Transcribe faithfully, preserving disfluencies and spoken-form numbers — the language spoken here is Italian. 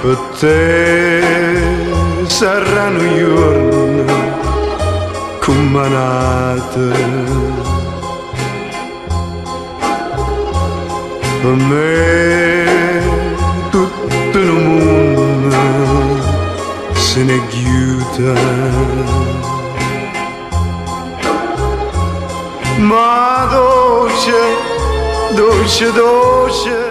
per te saranno giorni come nata, per me tutto il mondo se ne chiude, ma dolce, dolce, dolce